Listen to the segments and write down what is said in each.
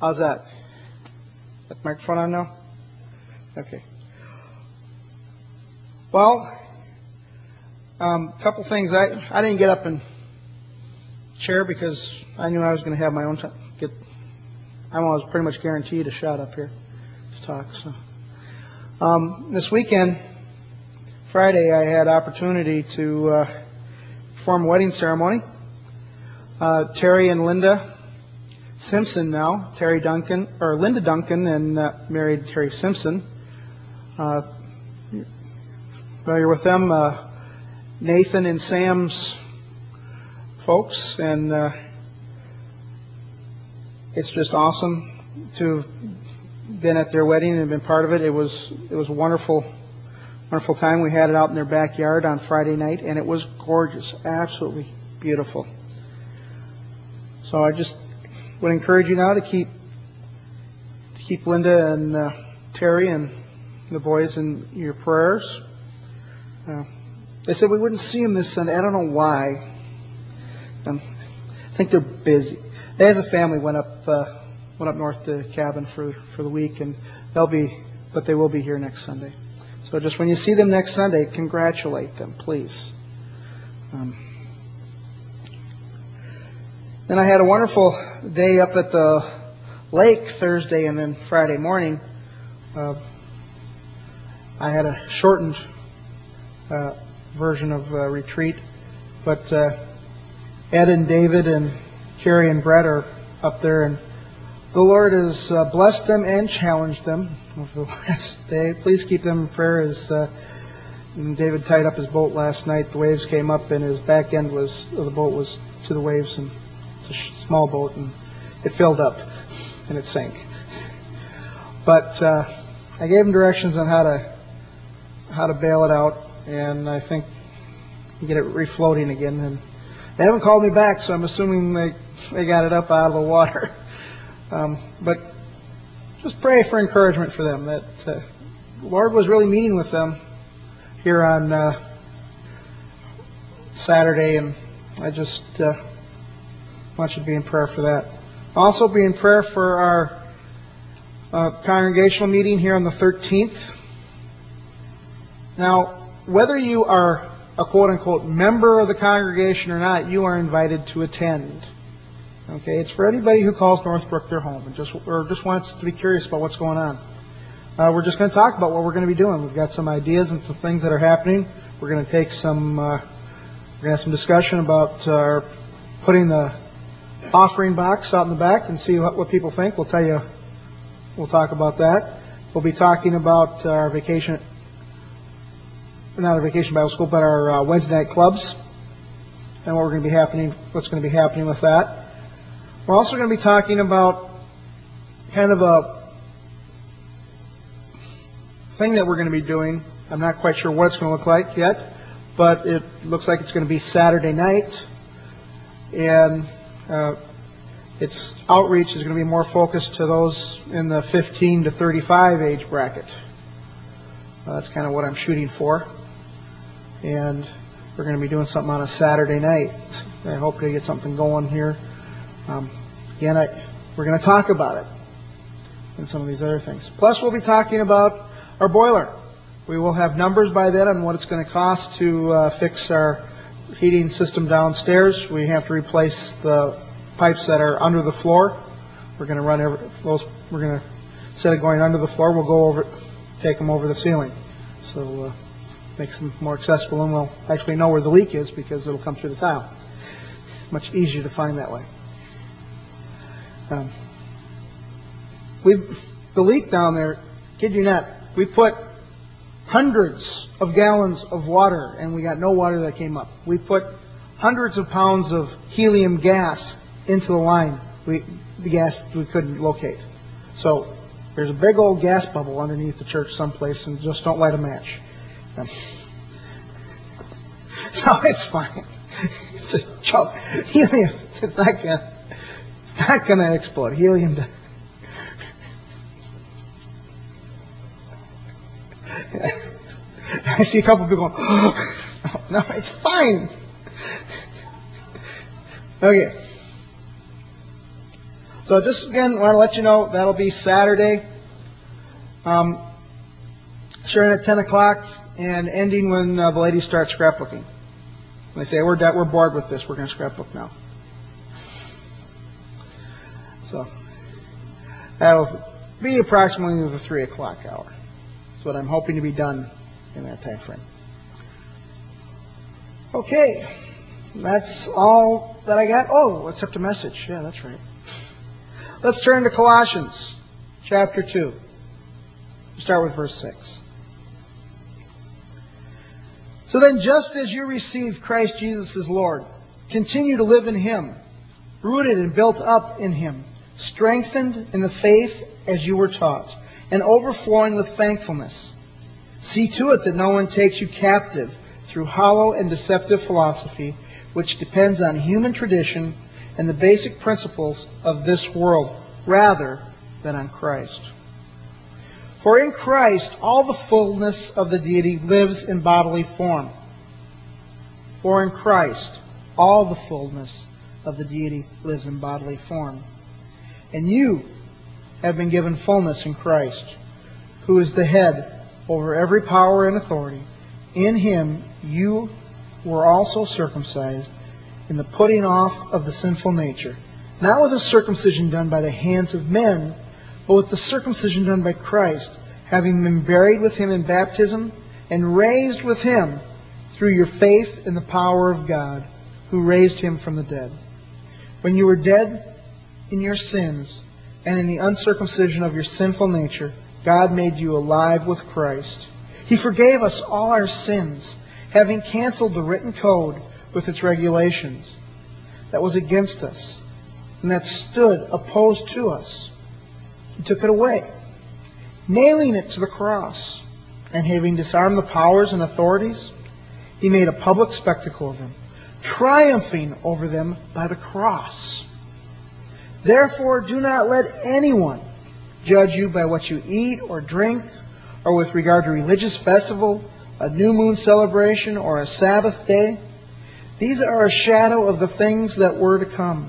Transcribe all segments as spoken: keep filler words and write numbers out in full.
How's that? That microphone on now? Okay. Well, a um, couple things. I, I didn't get up and share because I knew I was going to have my own time. Get, I was pretty much guaranteed a shot up here to talk. So um, this weekend, Friday, I had opportunity to uh, perform a wedding ceremony. Uh, Terry and Linda Simpson now, Terry Duncan, or Linda Duncan, and uh, married Terry Simpson. Uh, familiar with them? Uh, Nathan and Sam's folks, and uh, it's just awesome to have been at their wedding and been part of it. It was it was a wonderful, wonderful time. We had it out in their backyard on Friday night, and it was gorgeous, absolutely beautiful. So I just would encourage you now to keep to keep Linda and uh, Terry and the boys in your prayers. Uh, they said we wouldn't see them this Sunday. I don't know why. Um, I think they're busy. They, as a family, went up uh, went up north to cabin for for the week, and they'll be, but they will be here next Sunday. So just when you see them next Sunday, congratulate them, please. Um, Then I had a wonderful day up at the lake Thursday and then Friday morning. Uh, I had a shortened uh, version of uh, retreat, but uh, Ed and David and Carrie and Brett are up there, and the Lord has uh, blessed them and challenged them over the last day. Please keep them in prayer. As uh, David tied up his boat last night, the waves came up, and his back end was of the boat was to the waves, and it's a small boat, and it filled up and it sank. But uh, I gave him directions on how to how to bail it out, and I think get it refloating again. And they haven't called me back, so I'm assuming they they got it up out of the water. Um, but just pray for encouragement for them that uh, the Lord was really meeting with them here on uh, Saturday, and I just. Uh, I want you to be in prayer for that. Also be in prayer for our uh, congregational meeting here on the thirteenth. Now, whether you are a quote-unquote member of the congregation or not, you are invited to attend. Okay, it's for anybody who calls Northbrook their home and just or just wants to be curious about what's going on. Uh, we're just going to talk about what we're going to be doing. We've got some ideas and some things that are happening. We're going to take some. Uh, we're going to have some discussion about uh, putting the offering box out in the back and see what, what people think. We'll tell you, we'll talk about that. We'll be talking about our vacation, not our vacation Bible school, but our uh, Wednesday night clubs and what we're going to be happening, what's going to be happening with that. We're also going to be talking about kind of a thing that we're going to be doing. I'm not quite sure what it's going to look like yet, but it looks like it's going to be Saturday night, and Uh, its outreach is going to be more focused to those in the fifteen to thirty-five age bracket. Uh, that's kind of what I'm shooting for. And we're going to be doing something on a Saturday night. I hope to get something going here. Um, again, I, we're going to talk about it and some of these other things. Plus, we'll be talking about our boiler. We will have numbers by then on what it's going to cost to uh, fix our heating system downstairs. We have to replace the pipes that are under the floor. We're going to run every, those. We're going to, instead of going under the floor, we'll go over, take them over the ceiling. So uh, makes them more accessible, and we'll actually know where the leak is because it'll come through the tile. Much easier to find that way. Um, we the leak down there, kid you not, we put hundreds of gallons of water, and we got no water that came up. We put hundreds of pounds of helium gas into the line. We, the gas we couldn't locate. So there's a big old gas bubble underneath the church someplace, and just don't light a match. Um, no, it's fine. It's a joke. Helium. It's not gonna. It's not gonna explode. Helium. I see a couple of people going, oh, no, it's fine. Okay. So just again, want to let you know that'll be Saturday, um, starting at ten o'clock and ending when uh, the ladies start scrapbooking. They say, we're, we're bored with this, we're going to scrapbook now. So that'll be approximately the three o'clock hour. That's what I'm hoping to be done in that time frame. Okay, that's all that I got. Oh, except a message. Yeah, that's right. Let's turn to Colossians chapter two. Start with verse six. So then, just as you received Christ Jesus as Lord, continue to live in Him, rooted and built up in Him, strengthened in the faith as you were taught, and overflowing with thankfulness. See to it that no one takes you captive through hollow and deceptive philosophy, which depends on human tradition and the basic principles of this world, rather than on Christ. For in Christ all the fullness of the deity lives in bodily form. For in Christ all the fullness of the deity lives in bodily form. And you have been given fullness in Christ, who is the head over every power and authority. In Him you were also circumcised in the putting off of the sinful nature, not with a circumcision done by the hands of men, but with the circumcision done by Christ, having been buried with Him in baptism, and raised with Him through your faith in the power of God, who raised Him from the dead. When you were dead in your sins, and in the uncircumcision of your sinful nature, God made you alive with Christ. He forgave us all our sins, having canceled the written code with its regulations that was against us and that stood opposed to us. He took it away, nailing it to the cross, and having disarmed the powers and authorities, He made a public spectacle of them, triumphing over them by the cross. Therefore, do not let anyone judge you by what you eat or drink, or with regard to religious festival, a new moon celebration, or a Sabbath day. These are a shadow of the things that were to come.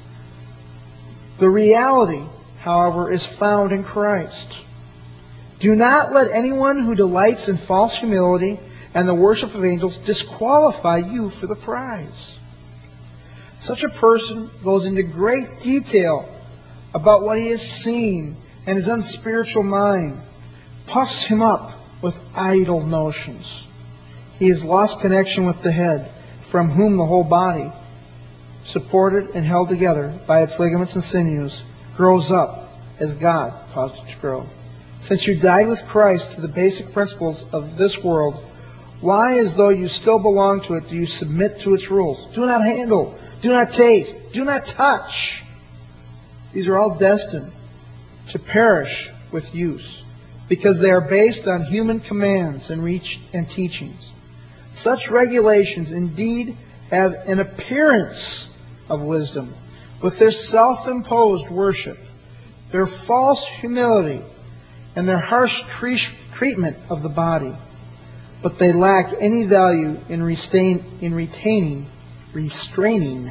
The reality, however, is found in Christ. Do not let anyone who delights in false humility and the worship of angels disqualify you for the prize. Such a person goes into great detail about what he has seen, and his unspiritual mind puffs him up with idle notions. He has lost connection with the head, from whom the whole body, supported and held together by its ligaments and sinews, grows up as God caused it to grow. Since you died with Christ to the basic principles of this world, why, as though you still belong to it, do you submit to its rules? Do not handle, do not taste, do not touch. These are all destined to perish with use, because they are based on human commands and reach and teachings. Such regulations indeed have an appearance of wisdom, with their self-imposed worship, their false humility, and their harsh treatment of the body. But they lack any value in, restain, in retaining, restraining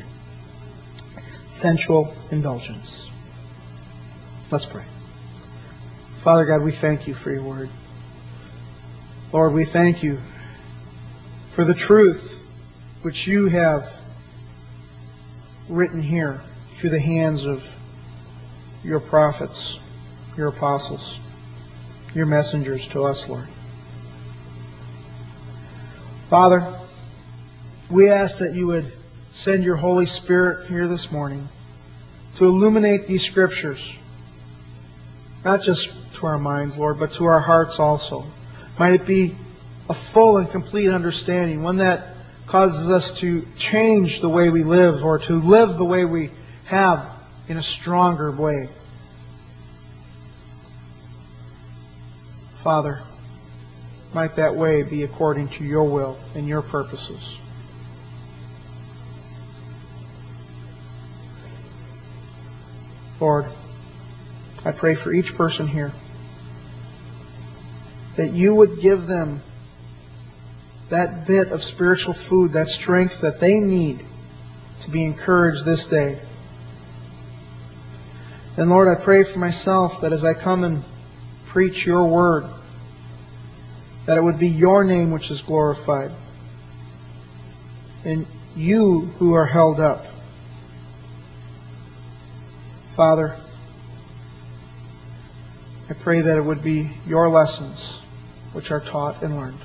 sensual indulgence. Let's pray. Father God, we thank You for Your word. Lord, we thank You for the truth which You have written here through the hands of Your prophets, Your apostles, Your messengers to us, Lord. Father, we ask that You would send Your Holy Spirit here this morning to illuminate these Scriptures, not just to our minds, Lord, but to our hearts also. Might it be a full and complete understanding, one that causes us to change the way we live, or to live the way we have in a stronger way. Father, might that way be according to Your will and Your purposes. Lord, I pray for each person here that You would give them that bit of spiritual food, that strength that they need to be encouraged this day. And Lord, I pray for myself that as I come and preach your word, that it would be your name which is glorified, and you who are held up. Father, I pray that it would be your lessons which are taught and learned,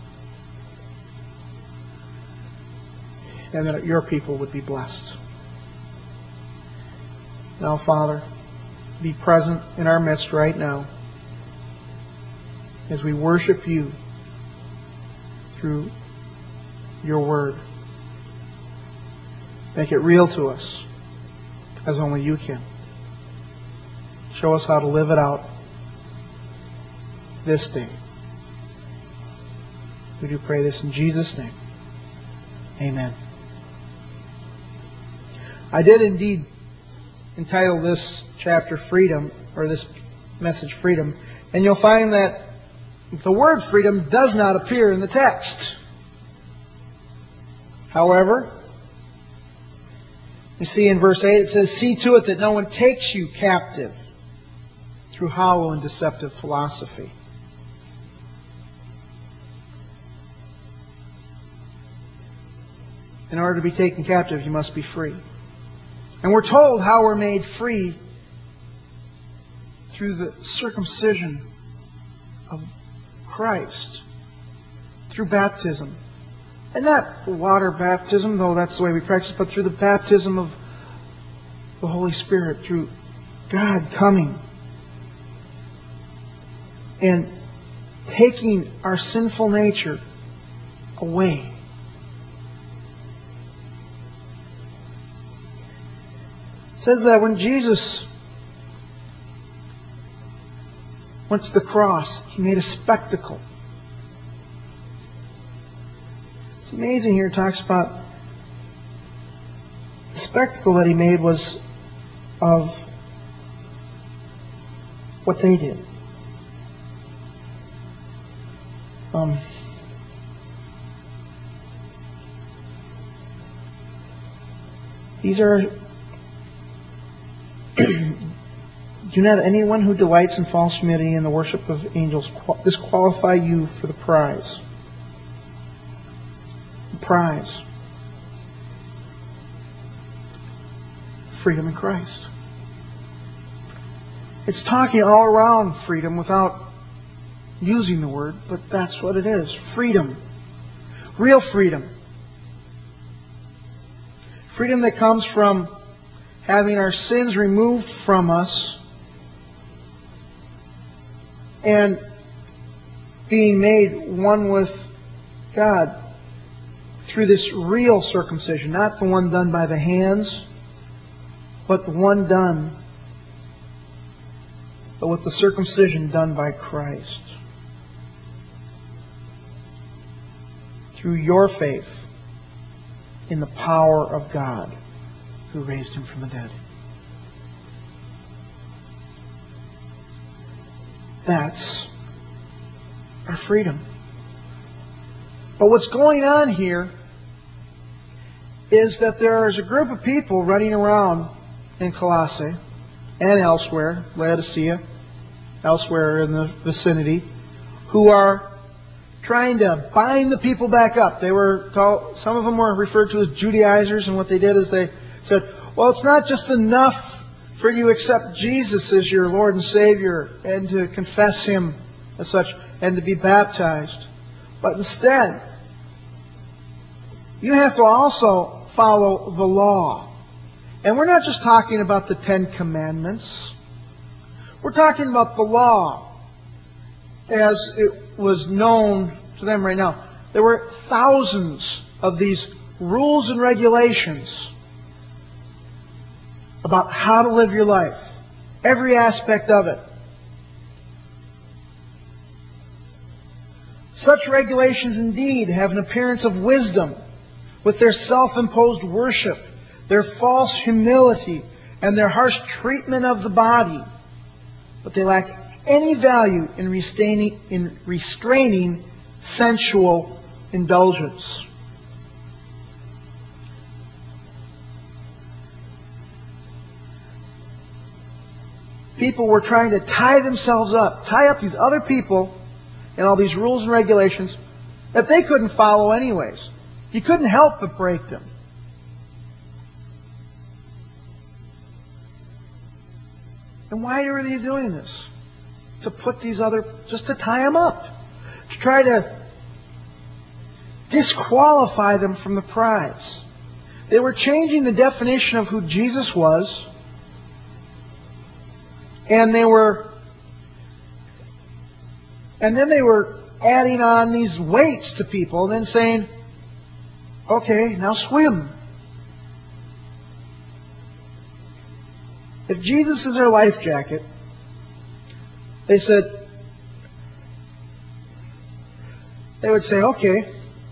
and that your people would be blessed. Now, Father, be present in our midst right now as we worship you through your word. Make it real to us as only you can. Show us how to live it out this day. We do pray this in Jesus' name. Amen. I did indeed entitle this chapter Freedom, or this message Freedom, and you'll find that the word freedom does not appear in the text. However, you see in verse eight it says, "See to it that no one takes you captive through hollow and deceptive philosophy." In order to be taken captive, you must be free. And we're told how we're made free through the circumcision of Christ, through baptism. And not water baptism, though that's the way we practice, but through the baptism of the Holy Spirit, through God coming and taking our sinful nature away. It says that when Jesus went to the cross, He made a spectacle. It's amazing here. It talks about the spectacle that He made was of what they did. Um, these are do not anyone who delights in false humility and the worship of angels disqualify you for the prize. The prize. Freedom in Christ. It's talking all around freedom without using the word, but that's what it is. Freedom. Real freedom. Freedom that comes from having our sins removed from us and being made one with God through this real circumcision, not the one done by the hands, but the one done, but with the circumcision done by Christ. Through your faith in the power of God who raised Him from the dead. That's our freedom. But what's going on here is that there is a group of people running around in Colossae and elsewhere, Laodicea, elsewhere in the vicinity, who are trying to bind the people back up. They were called, some of them were referred to as Judaizers, and what they did is they said, well, it's not just enough for you to accept Jesus as your Lord and Savior and to confess Him as such and to be baptized. But instead, you have to also follow the law. And we're not just talking about the Ten Commandments. We're talking about the law as it was known to them right now. There were thousands of these rules and regulations about how to live your life. Every aspect of it. Such regulations indeed have an appearance of wisdom with their self-imposed worship, their false humility, and their harsh treatment of the body. But they lack any value in restraining, in restraining sensual indulgence. people were trying to tie themselves up, tie up these other people and all these rules and regulations that they couldn't follow anyways. You couldn't help but break them. And why are you doing this? To put these other, just to tie them up. To try to disqualify them from the prize. They were changing the definition of who Jesus was. And they were, and then they were adding on these weights to people and then saying, okay, now swim. If Jesus is our life jacket, they said, they would say, okay,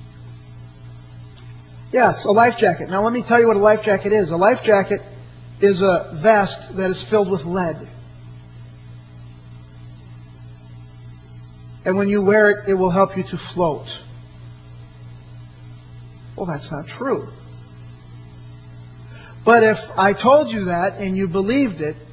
yes, a life jacket. Now let me tell you what a life jacket is. A life jacket is a vest that is filled with lead. And when you wear it, it will help you to float. Well, that's not true. But if I told you that and you believed it,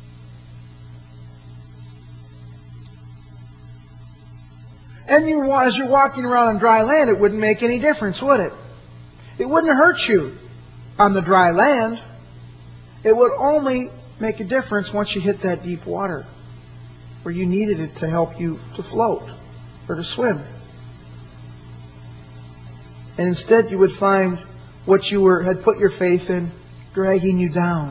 and you, as you're walking around on dry land, it wouldn't make any difference, would it? It wouldn't hurt you on the dry land. It would only make a difference once you hit that deep water, where you needed it to help you to float or to swim. And instead you would find what you were had put your faith in dragging you down.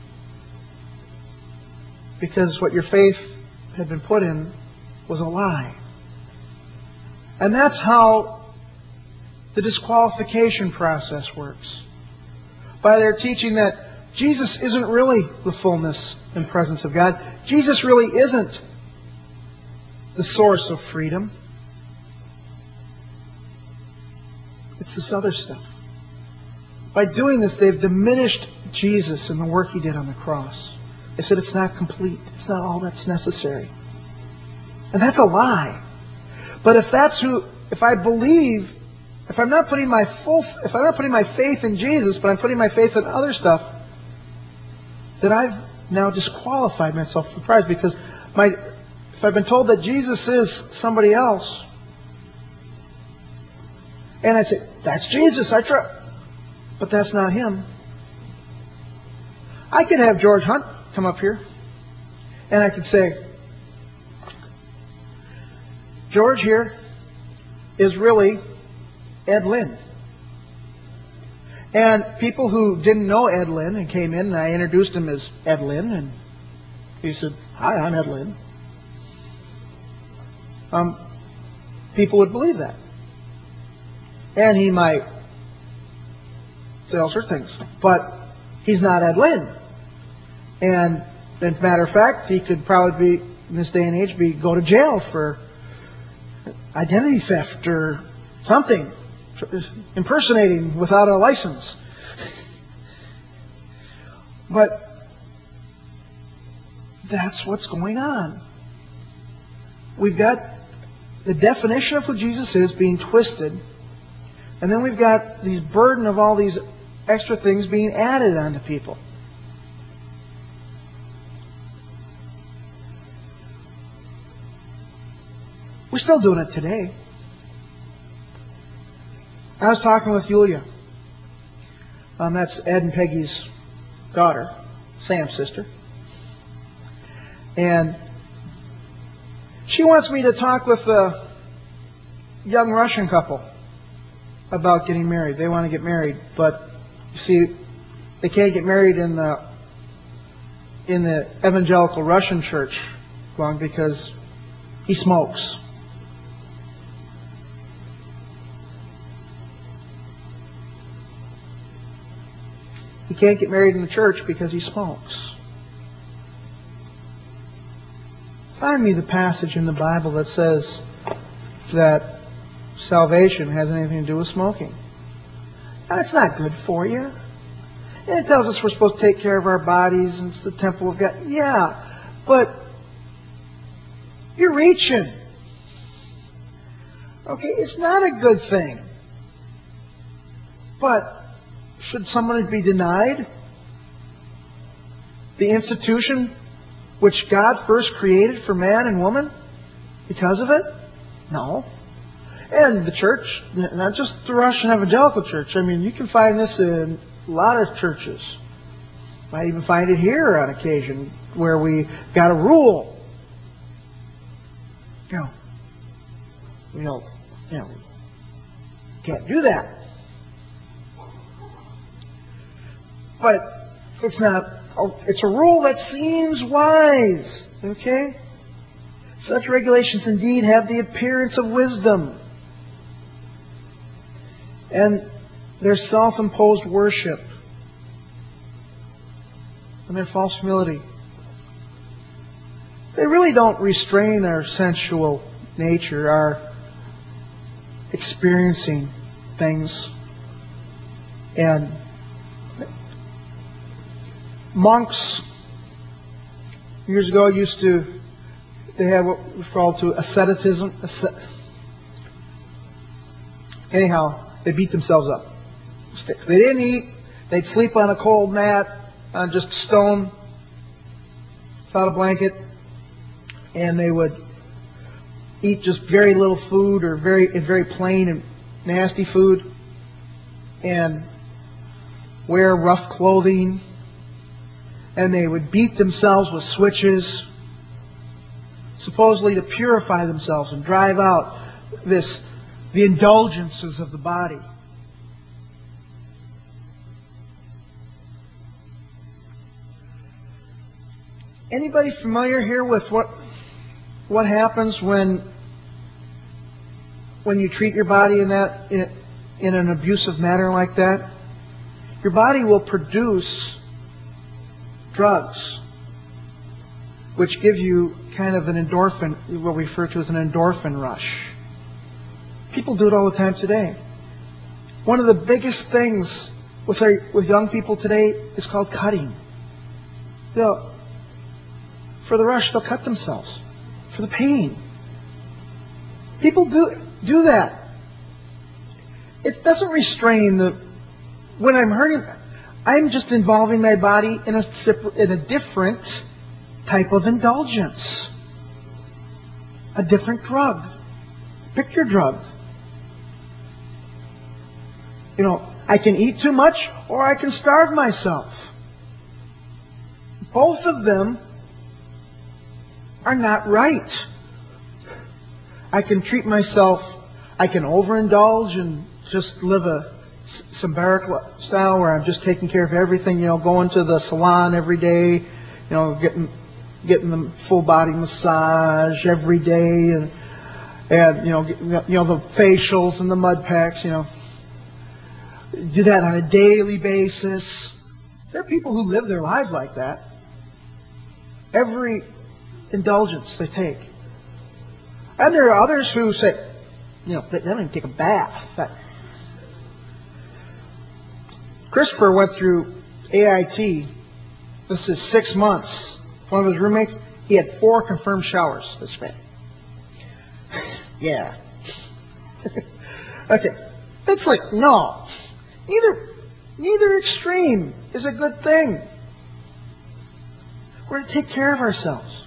Because what your faith had been put in was a lie. And that's how the disqualification process works. By their teaching that Jesus isn't really the fullness and presence of God. Jesus really isn't the source of freedom. It's this other stuff. By doing this, they've diminished Jesus and the work He did on the cross. They said it's not complete. It's not all that's necessary. And that's a lie. But if that's who, if I believe, if I'm not putting my full, if I'm not putting my faith in Jesus, but I'm putting my faith in other stuff, then I've now disqualified myself from the prize. Because my, if I've been told that Jesus is somebody else, and I say, that's Jesus, I trust. But that's not Him. I could have George Hunt come up here, and I could say, George here is really Ed Lynn. And people who didn't know Ed Lynn and came in, and I introduced him as Ed Lynn, and he said, hi, I'm Ed Lynn. Um, people would believe that. And he might say all sorts of things. But he's not Ed Lynn. And as a matter of fact, he could probably be, in this day and age, be go to jail for identity theft or something. Impersonating without a license. But that's what's going on. We've got the definition of who Jesus is being twisted. And then we've got these burden of all these extra things being added onto people. We're still doing it today. I was talking with Yulia. Um, that's Ed and Peggy's daughter, Sam's sister. And she wants me to talk with a young Russian couple about getting married. They want to get married, but you see, they can't get married in the in the evangelical Russian church long because he smokes. He can't get married in the church because he smokes. Find me the passage in the Bible that says that salvation has anything to do with smoking. That's not good for you. And it tells us we're supposed to take care of our bodies and it's the temple of God. Yeah, but you're reaching. Okay, it's not a good thing. But should someone be denied the institution which God first created for man and woman because of it? No. And the church, not just the Russian Evangelical Church. I mean, you can find this in a lot of churches. Might even find it here on occasion where we got a rule. You know, you know, you know, can't do that. But it's not, it's a rule that seems wise. Okay? Such regulations indeed have the appearance of wisdom. And their self-imposed worship and their false humility, they really don't restrain our sensual nature, our experiencing things. And monks years ago used to, they had what we refer to asceticism. Anyhow, they beat themselves up. Sticks. They didn't eat. They'd sleep on a cold mat, on just stone, without a blanket, and they would eat just very little food or very very plain and nasty food, and wear rough clothing, and they would beat themselves with switches, supposedly to purify themselves and drive out this the indulgences of the body. Anybody familiar here with what what happens when when you treat your body in that in, in an abusive manner like that? Your body will produce drugs which give you kind of an endorphin, what we refer to as an endorphin rush. People do it all the time today. One of the biggest things with our, with young people today is called cutting. They'll, for the rush, they'll cut themselves for the pain. People do do that. It doesn't restrain the. When I'm hurting, I'm just involving my body in a in a different type of indulgence, a different drug. Pick your drug. You know, I can eat too much or I can starve myself. Both of them are not right. I can treat myself, I can overindulge and just live a symbaric style where I'm just taking care of everything, you know, going to the salon every day, you know, getting getting the full body massage every day, and and you know, you know the facials and the mud packs, you know. Do that on a daily basis. There are people who live their lives like that. Every indulgence they take. And there are others who say, you know, they don't even take a bath. That... Christopher went through A I T. This is six months. One of his roommates, he had four confirmed showers this way. Yeah. Okay. It's like, no. Neither, neither extreme is a good thing. We're to take care of ourselves.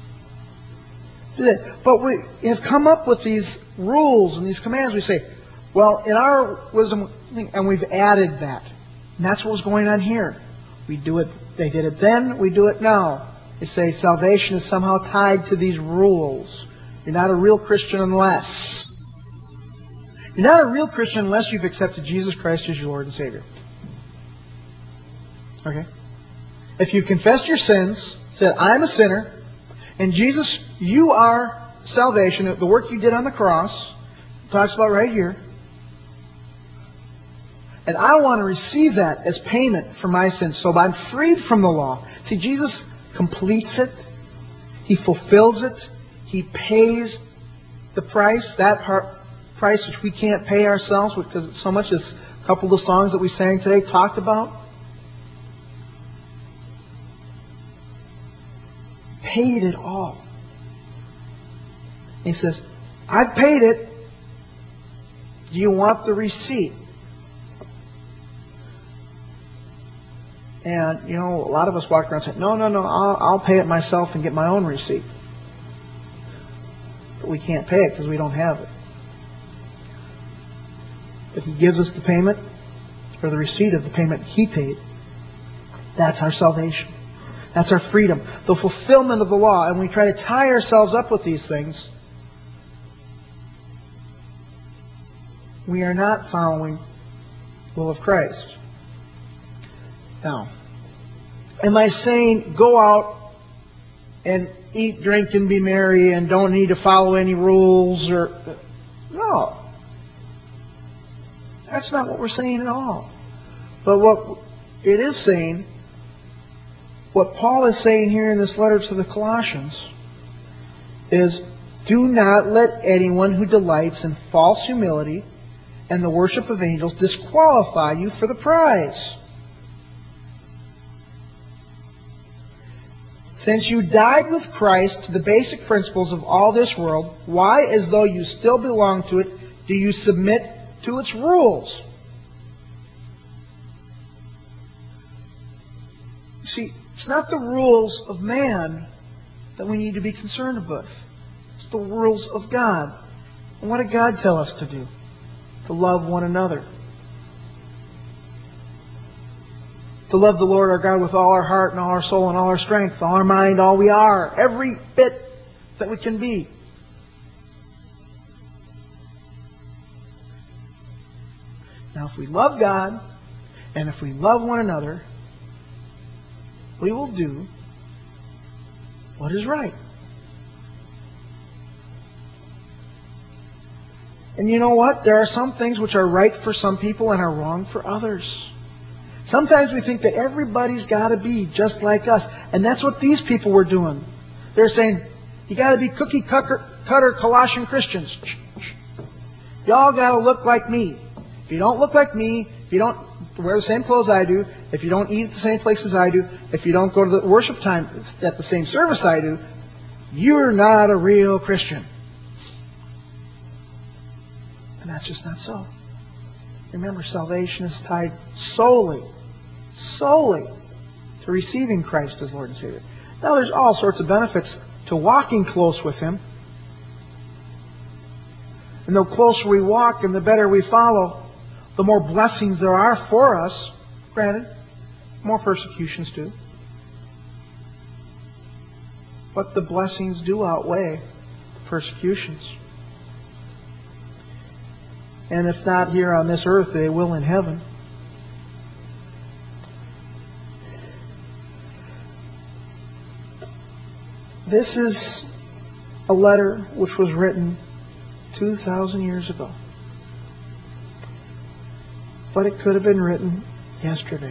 But we have come up with these rules and these commands. We say, well, in our wisdom, and we've added that. And that's what was going on here. We do it, they did it then, we do it now. They say salvation is somehow tied to these rules. You're not a real Christian unless. You're not a real Christian unless you've accepted Jesus Christ as your Lord and Savior. Okay? If you confessed your sins, said, I'm a sinner, and Jesus, you are salvation, the work you did on the cross, talks about right here, and I want to receive that as payment for my sins, so I'm freed from the law. See, Jesus completes it. He fulfills it. He pays the price, that part, price which we can't pay ourselves, because so much as a couple of the songs that we sang today talked about. Paid it all. He says, I've paid it. Do you want the receipt? And, you know, a lot of us walk around saying, no, no, no, I'll, I'll pay it myself and get my own receipt. But we can't pay it because we don't have it. But He gives us the payment, or the receipt of the payment He paid. That's our salvation. That's our freedom. The fulfillment of the law. And we try to tie ourselves up with these things. We are not following the will of Christ. Now, am I saying go out and eat, drink, and be merry and don't need to follow any rules? Or no. That's not what we're saying at all. But what it is saying, what Paul is saying here in this letter to the Colossians, is do not let anyone who delights in false humility and the worship of angels disqualify you for the prize. Since you died with Christ to the basic principles of all this world, why, as though you still belong to it, do you submit to its rules? You see, it's not the rules of man that we need to be concerned with. It's the rules of God. And what did God tell us to do? To love one another. To love the Lord our God with all our heart and all our soul and all our strength, all our mind, all we are. Every bit that we can be. Now, if we love God and if we love one another, we will do what is right. And you know what? There are some things which are right for some people and are wrong for others. Sometimes we think that everybody's got to be just like us. And that's what these people were doing. They're saying, you got to be cookie cutter, cutter Colossian Christians. Y'all got to look like me. If you don't look like me, if you don't wear the same clothes I do, if you don't eat at the same places I do, if you don't go to the worship time at the same service I do, you're not a real Christian. And that's just not so. Remember, salvation is tied solely, solely to receiving Christ as Lord and Savior. Now, there's all sorts of benefits to walking close with Him. And the closer we walk and the better we follow, the more blessings there are for us. Granted, more persecutions too. But the blessings do outweigh the persecutions. And if not here on this earth, they will in heaven. This is a letter which was written two thousand years ago. But it could have been written yesterday.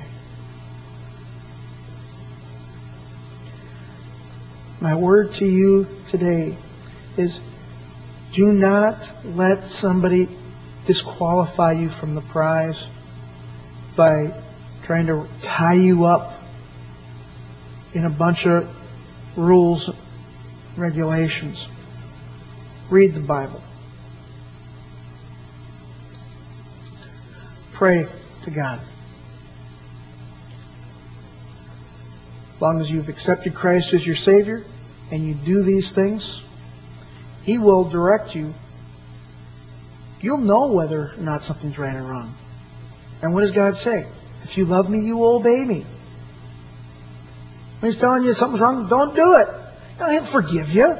My word to you today is, do not let somebody disqualify you from the prize by trying to tie you up in a bunch of rules and regulations. Read the Bible. Pray to God. As long as you've accepted Christ as your Savior and you do these things, He will direct you. You'll know whether or not something's right or wrong. And what does God say? If you love me, you will obey me. When He's telling you something's wrong, don't do it. No, He'll forgive you.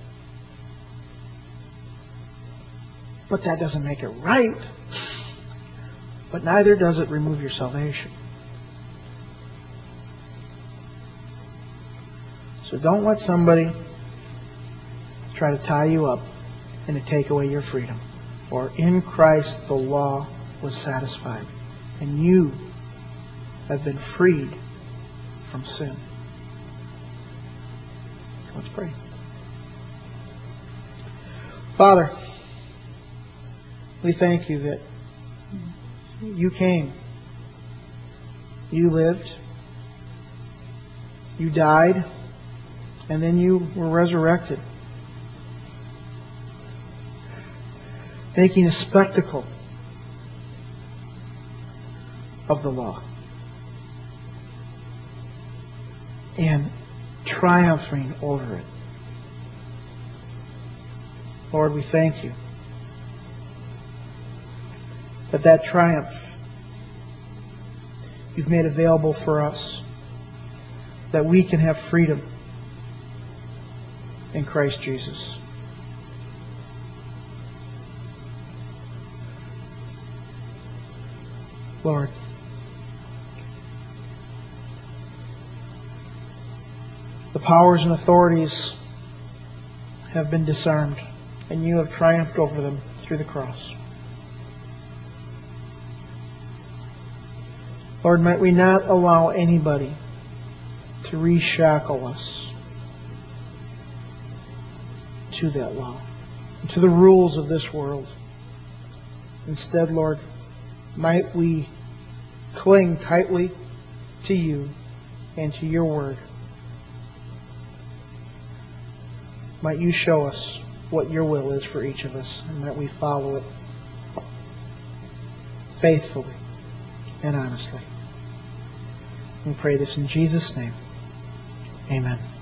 But that doesn't make it right. But neither does it remove your salvation. So don't let somebody try to tie you up and to take away your freedom. For in Christ the law was satisfied, and you have been freed from sin. Let's pray. Father, we thank you that you came, you lived, you died, and then you were resurrected, making a spectacle of the law. and triumphing over it. Lord, we thank You that that triumph You've made available for us, that we can have freedom in Christ Jesus. Lord, the powers and authorities have been disarmed, and You have triumphed over them through the cross. Lord, might we not allow anybody to reshackle us to that law, to the rules of this world. Instead, Lord, might we cling tightly to You and to Your Word. Might You show us what Your will is for each of us, and that we follow it faithfully and honestly. We pray this in Jesus' name. Amen.